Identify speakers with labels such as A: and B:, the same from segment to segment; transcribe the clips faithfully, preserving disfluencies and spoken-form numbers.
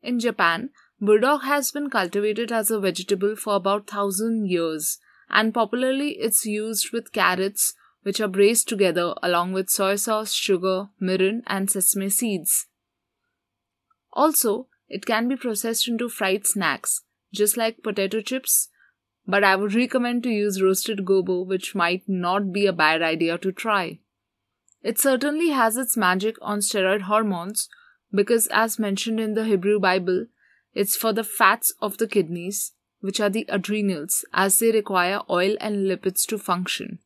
A: In Japan, burdock has been cultivated as a vegetable for about one thousand years, and popularly it's used with carrots, which are braised together along with soy sauce, sugar, mirin, and sesame seeds. Also, it can be processed into fried snacks, just like potato chips, but I would recommend to use roasted gobo, which might not be a bad idea to try. It certainly has its magic on steroid hormones because, as mentioned in the Hebrew Bible, it's for the fats of the kidneys, which are the adrenals, as they require oil and lipids to function.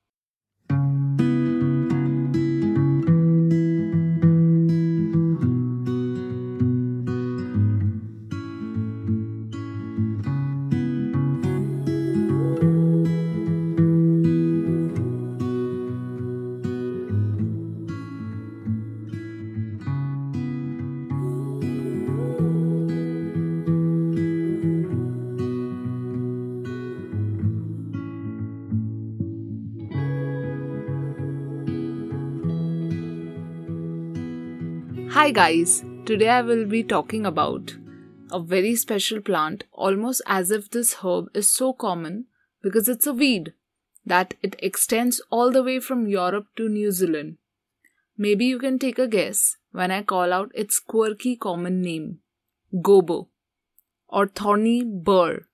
A: Hi guys, today I will be talking about a very special plant, almost as if this herb is so common because it's a weed that it extends all the way from Europe to New Zealand. Maybe you can take a guess when I call out its quirky common name, gobo or thorny burr.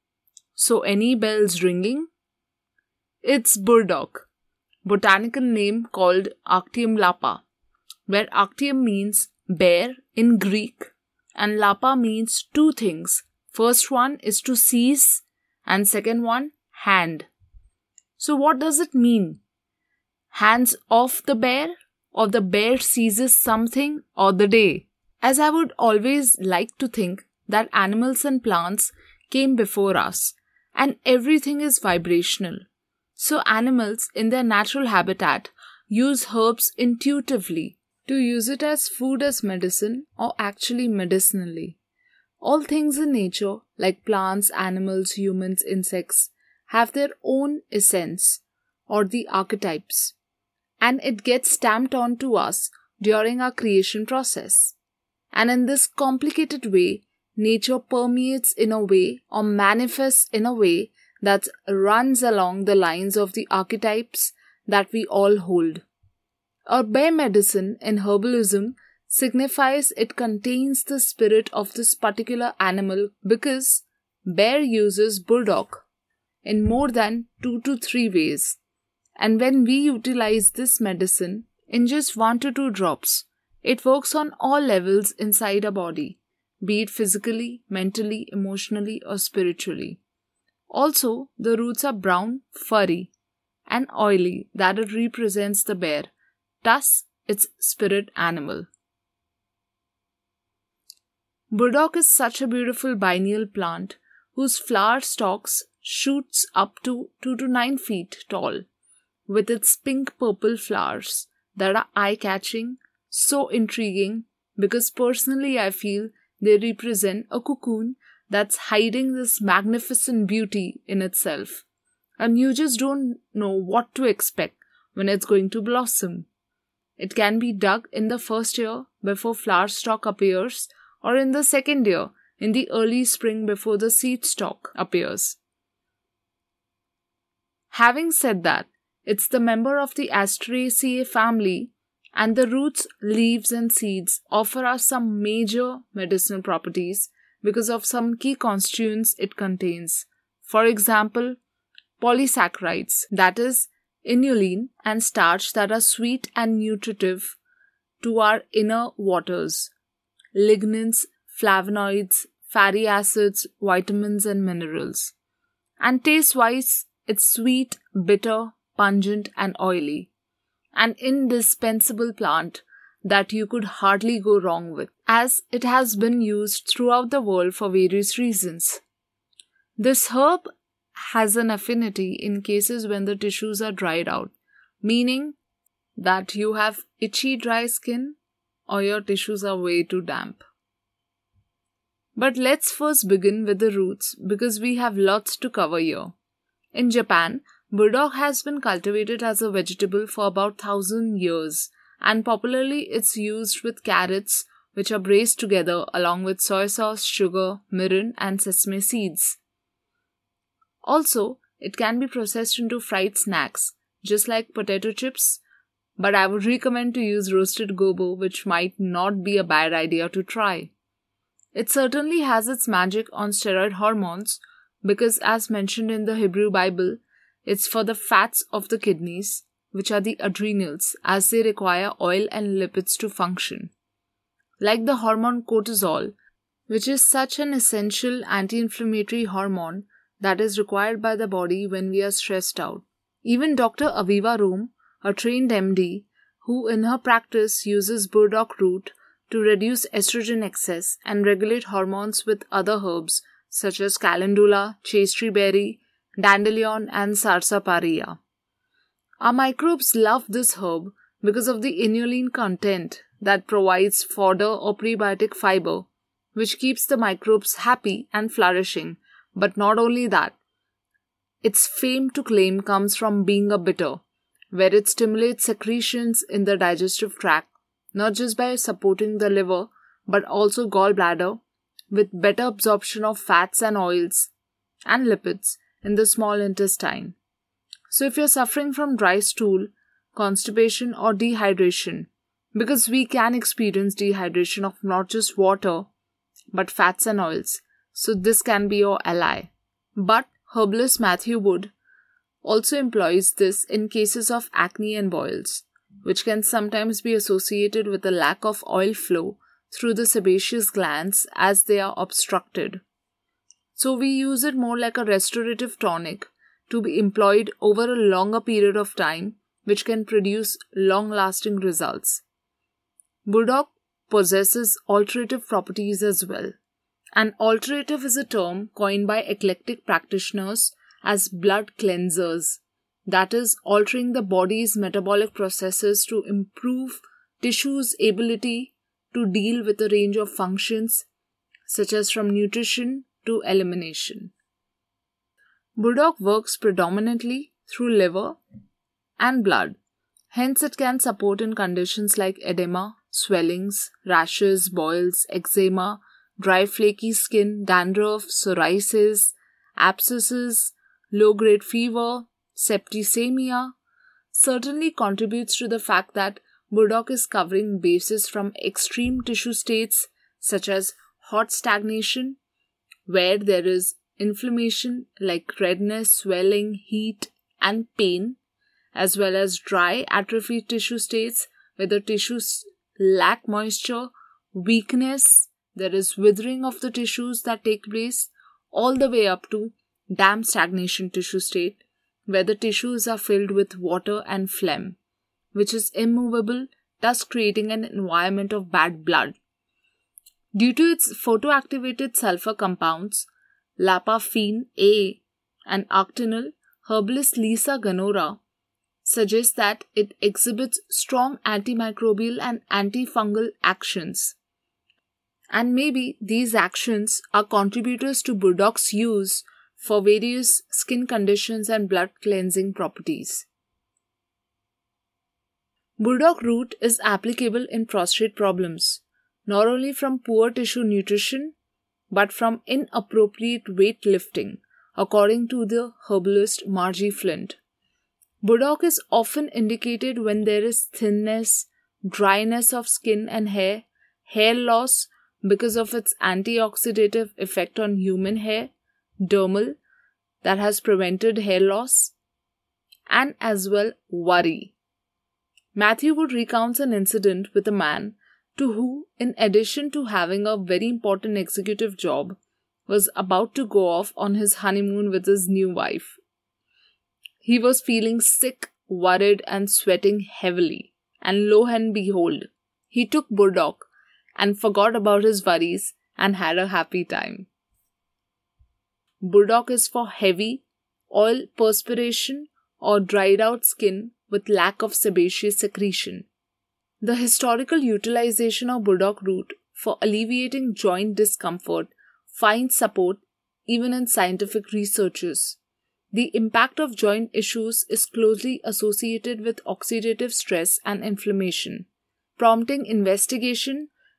A: So any bells ringing? It's burdock, botanical name called Actium lapa, where Actium means bear in Greek and lapa means two things. First one is to seize and second one, hand. So what does it mean? Hands off the bear, or the bear seizes something, or the day? As I would always like to think that animals and plants came before us and everything is vibrational. So animals in their natural habitat use herbs intuitively to use it as food, as medicine, or actually medicinally. All things in nature, like plants, animals, humans, insects, have their own essence, or the archetypes, and it gets stamped onto us during our creation process. And in this complicated way, nature permeates in a way or manifests in a way that runs along the lines of the archetypes that we all hold. Our bear medicine in herbalism signifies it contains the spirit of this particular animal because bear uses burdock in more than two to three ways. And when we utilize this medicine in just one to two drops, it works on all levels inside our body, be it physically, mentally, emotionally, or spiritually. Also, the roots are brown, furry, and oily, that it represents the bear, thus its spirit animal. Burdock is such a beautiful biennial plant whose flower stalks shoots up to two to nine feet tall with its pink-purple flowers that are eye-catching, so intriguing because personally I feel they represent a cocoon that's hiding this magnificent beauty in itself, and you just don't know what to expect when it's going to blossom. It can be dug in the first year before flower stalk appears, or in the second year in the early spring before the seed stalk appears. Having said that, it's the member of the Asteraceae family, and the roots, leaves and seeds offer us some major medicinal properties because of some key constituents it contains. For example, polysaccharides, that is, inulin and starch that are sweet and nutritive to our inner waters, lignins, flavonoids, fatty acids, vitamins and minerals. And taste-wise, it's sweet, bitter, pungent and oily. An indispensable plant that you could hardly go wrong with, as it has been used throughout the world for various reasons. This herb has an affinity in cases when the tissues are dried out, meaning that you have itchy dry skin or your tissues are way too damp. But let's first begin with the roots because we have lots to cover here. In Japan, burdock has been cultivated as a vegetable for about one thousand years, and popularly it's used with carrots, which are braised together along with soy sauce, sugar, mirin, and sesame seeds. Also, it can be processed into fried snacks, just like potato chips, but I would recommend to use roasted gobo, which might not be a bad idea to try. It certainly has its magic on steroid hormones because, as mentioned in the Hebrew Bible, it's for the fats of the kidneys, which are the adrenals, as they require oil and lipids to function. Like the hormone cortisol, which is such an essential anti-inflammatory hormone that is required by the body when we are stressed out. Even Doctor Aviva Room, a trained M D, who in her practice uses burdock root to reduce estrogen excess and regulate hormones with other herbs such as calendula, chasteberry berry, dandelion, and sarsaparilla. Our microbes love this herb because of the inulin content that provides fodder or prebiotic fiber, which keeps the microbes happy and flourishing. But not only that, its fame to claim comes from being a bitter, where it stimulates secretions in the digestive tract, not just by supporting the liver, but also gallbladder, with better absorption of fats and oils and lipids in the small intestine. So if you're suffering from dry stool, constipation, or dehydration, because we can experience dehydration of not just water, but fats and oils, so this can be your ally. But herbalist Matthew Wood also employs this in cases of acne and boils, which can sometimes be associated with a lack of oil flow through the sebaceous glands as they are obstructed. So we use it more like a restorative tonic to be employed over a longer period of time, which can produce long-lasting results. Burdock possesses alterative properties as well. An alterative is a term coined by eclectic practitioners as blood cleansers, that is, altering the body's metabolic processes to improve tissue's ability to deal with a range of functions, such as from nutrition to elimination. Burdock works predominantly through liver and blood. Hence, it can support in conditions like edema, swellings, rashes, boils, eczema, dry flaky skin, dandruff, psoriasis, abscesses, low-grade fever, septicemia. Certainly contributes to the fact that burdock is covering bases from extreme tissue states such as hot stagnation, where there is inflammation like redness, swelling, heat, and pain, as well as dry atrophied tissue states where the tissues lack moisture, weakness, there is withering of the tissues that take place, all the way up to damp stagnation tissue state, where the tissues are filled with water and phlegm, which is immovable, thus creating an environment of bad blood. Due to its photoactivated sulfur compounds, lapafine A and arctinol, herbalist Lisa Ganora suggests that it exhibits strong antimicrobial and antifungal actions. And maybe these actions are contributors to burdock's use for various skin conditions and blood cleansing properties. Burdock root is applicable in prostate problems, not only from poor tissue nutrition, but from inappropriate weight lifting, according to the herbalist Margie Flint. Burdock is often indicated when there is thinness, dryness of skin and hair, hair loss because of its antioxidative effect on human hair, dermal, that has prevented hair loss, and as well worry. Matthew Wood recounts an incident with a man to who, in addition to having a very important executive job, was about to go off on his honeymoon with his new wife. He was feeling sick, worried, and sweating heavily, and lo and behold, he took burdock and forgot about his worries and had a happy time. Burdock is for heavy, oil perspiration or dried out skin with lack of sebaceous secretion. The historical utilization of burdock root for alleviating joint discomfort finds support even in scientific researches. The impact of joint issues is closely associated with oxidative stress and inflammation, prompting investigation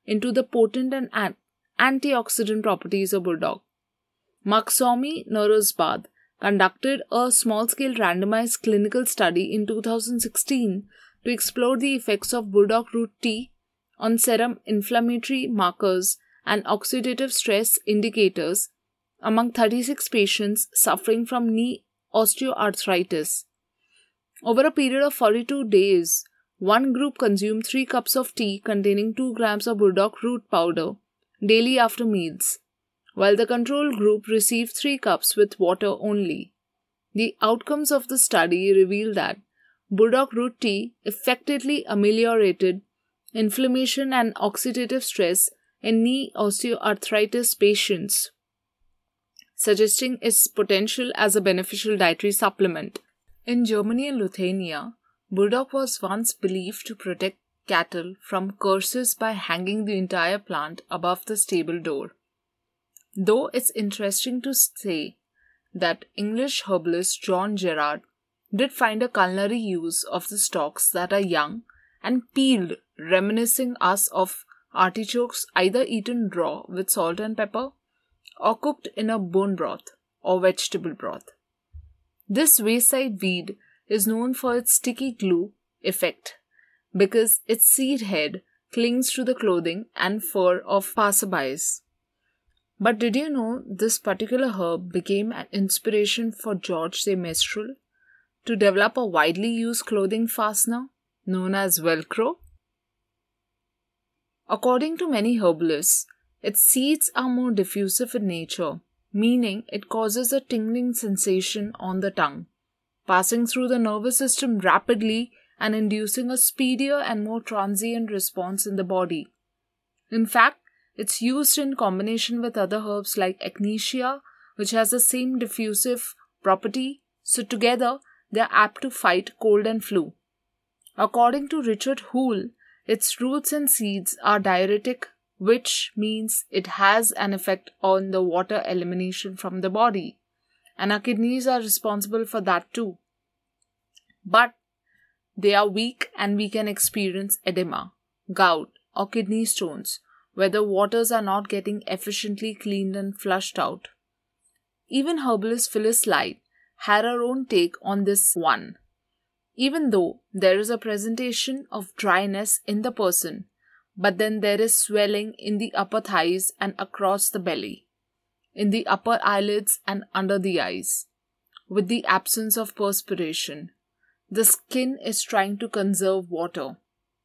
A: into the potent and an- antioxidant properties of burdock. Maksumi Narozbad conducted a small-scale randomized clinical study in two thousand sixteen to explore the effects of burdock root tea on serum inflammatory markers and oxidative stress indicators among thirty-six patients suffering from knee osteoarthritis. Over a period of forty-two days, one group consumed three cups of tea containing two grams of burdock root powder daily after meals, while the control group received three cups with water only. The outcomes of the study revealed that burdock root tea effectively ameliorated inflammation and oxidative stress in knee osteoarthritis patients, suggesting its potential as a beneficial dietary supplement. In Germany and Lithuania, burdock was once believed to protect cattle from curses by hanging the entire plant above the stable door. Though it's interesting to say that English herbalist John Gerard did find a culinary use of the stalks that are young and peeled, reminiscing us of artichokes either eaten raw with salt and pepper or cooked in a bone broth or vegetable broth. This wayside weed is known for its sticky glue effect because its seed head clings to the clothing and fur of passerbys. But did you know this particular herb became an inspiration for George de Mestral to develop a widely used clothing fastener known as Velcro? According to many herbalists, its seeds are more diffusive in nature, meaning it causes a tingling sensation on the tongue, passing through the nervous system rapidly and inducing a speedier and more transient response in the body. In fact, it's used in combination with other herbs like echinacea, which has the same diffusive property, so together they are apt to fight cold and flu. According to Richard Hoole, its roots and seeds are diuretic, which means it has an effect on the water elimination from the body, and our kidneys are responsible for that too. But they are weak and we can experience edema, gout, or kidney stones, where the waters are not getting efficiently cleaned and flushed out. Even herbalist Phyllis Light had her own take on this one. Even though there is a presentation of dryness in the person, but then there is swelling in the upper thighs and across the belly, in the upper eyelids and under the eyes, with the absence of perspiration. The skin is trying to conserve water.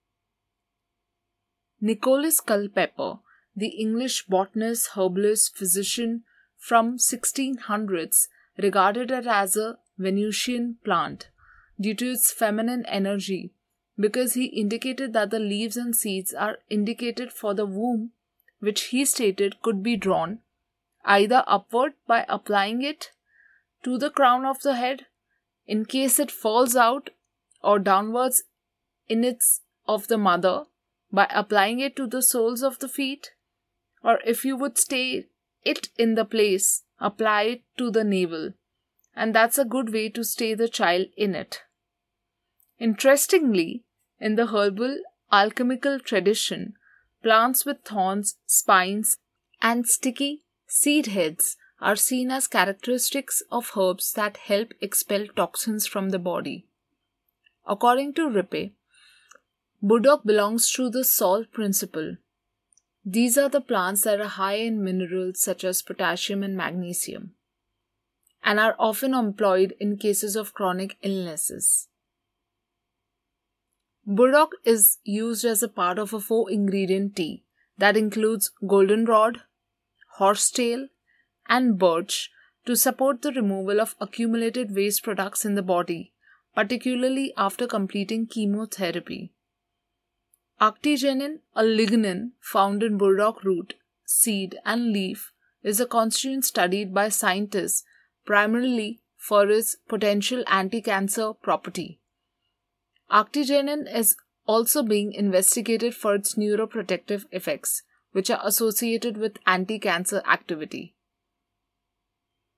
A: Nicholas Culpeper, the English botanist, herbalist, physician from sixteen hundreds, regarded it as a Venusian plant due to its feminine energy, because he indicated that the leaves and seeds are indicated for the womb, which he stated could be drawn either upward by applying it to the crown of the head in case it falls out, or downwards in its of the mother by applying it to the soles of the feet, or if you would stay it in the place, apply it to the navel, and that's a good way to stay the child in it. Interestingly, in the herbal alchemical tradition, plants with thorns, spines, and sticky seed heads are seen as characteristics of herbs that help expel toxins from the body. According to Rippe, burdock belongs to the salt principle. These are the plants that are high in minerals such as potassium and magnesium, and are often employed in cases of chronic illnesses. Burdock is used as a part of a four-ingredient tea that includes goldenrod, horsetail, and birch to support the removal of accumulated waste products in the body, particularly after completing chemotherapy. Arctigenin, a lignin found in burdock root, seed, and leaf, is a constituent studied by scientists primarily for its potential anti-cancer property. Arctigenin is also being investigated for its neuroprotective effects, which are associated with anti-cancer activity.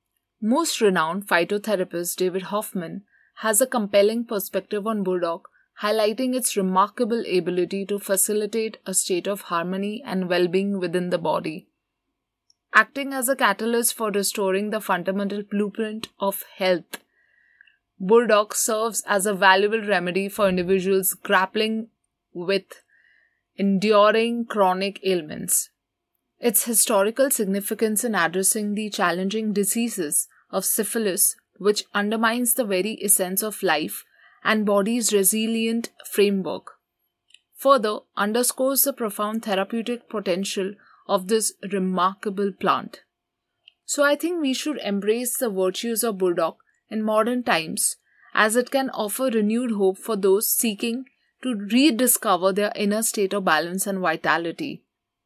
A: Most renowned phytotherapist David Hoffman has a compelling perspective on burdock highlighting its remarkable ability to facilitate a state of harmony and well-being within the body. Acting as a catalyst for restoring the fundamental blueprint of health, burdock serves as a valuable remedy for individuals grappling with enduring chronic ailments. Its historical significance in addressing the challenging diseases of syphilis, which undermines the very essence of life and body's resilient framework, further underscores the profound therapeutic potential of this remarkable plant. So I think we should embrace the virtues of burdock in modern times, as it can offer renewed hope for those seeking to rediscover their inner state of balance and vitality.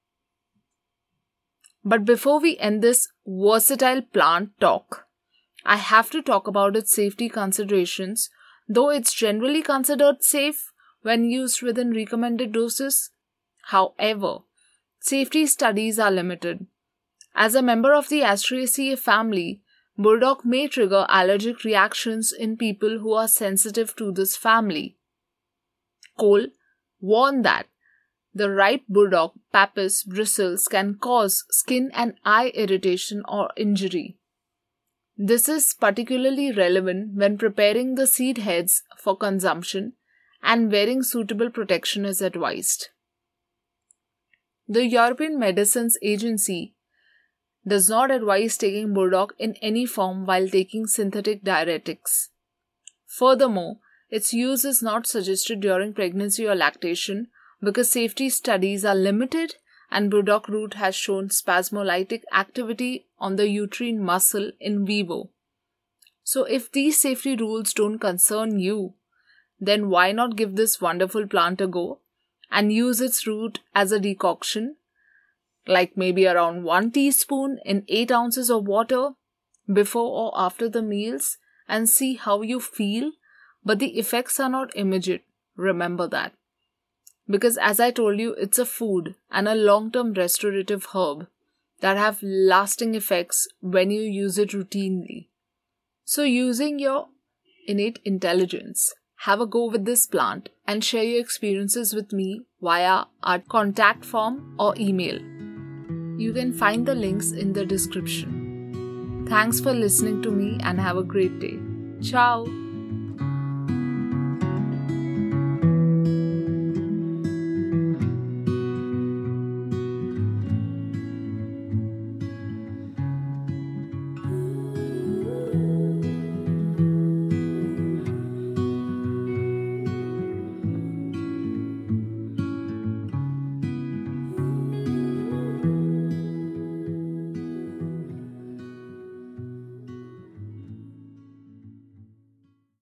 A: But before we end this versatile plant talk, I have to talk about its safety considerations. Though it's generally considered safe when used within recommended doses, however, safety studies are limited. As a member of the Asteraceae family, burdock may trigger allergic reactions in people who are sensitive to this family. Cole warned that the ripe burdock pappus bristles can cause skin and eye irritation or injury. This is particularly relevant when preparing the seed heads for consumption, and wearing suitable protection is advised. The European Medicines Agency does not advise taking burdock in any form while taking synthetic diuretics. Furthermore, its use is not suggested during pregnancy or lactation because safety studies are limited and burdock root has shown spasmolytic activity on the uterine muscle in vivo. So if these safety rules don't concern you, then why not give this wonderful plant a go and use its root as a decoction, like maybe around one teaspoon in eight ounces of water before or after the meals, and see how you feel. But the effects are not immediate, remember that. Because as I told you, it's a food and a long-term restorative herb that have lasting effects when you use it routinely. So using your innate intelligence, have a go with this plant and share your experiences with me via our contact form or email. You can find the links in the description. Thanks for listening to me and have a great day. Ciao!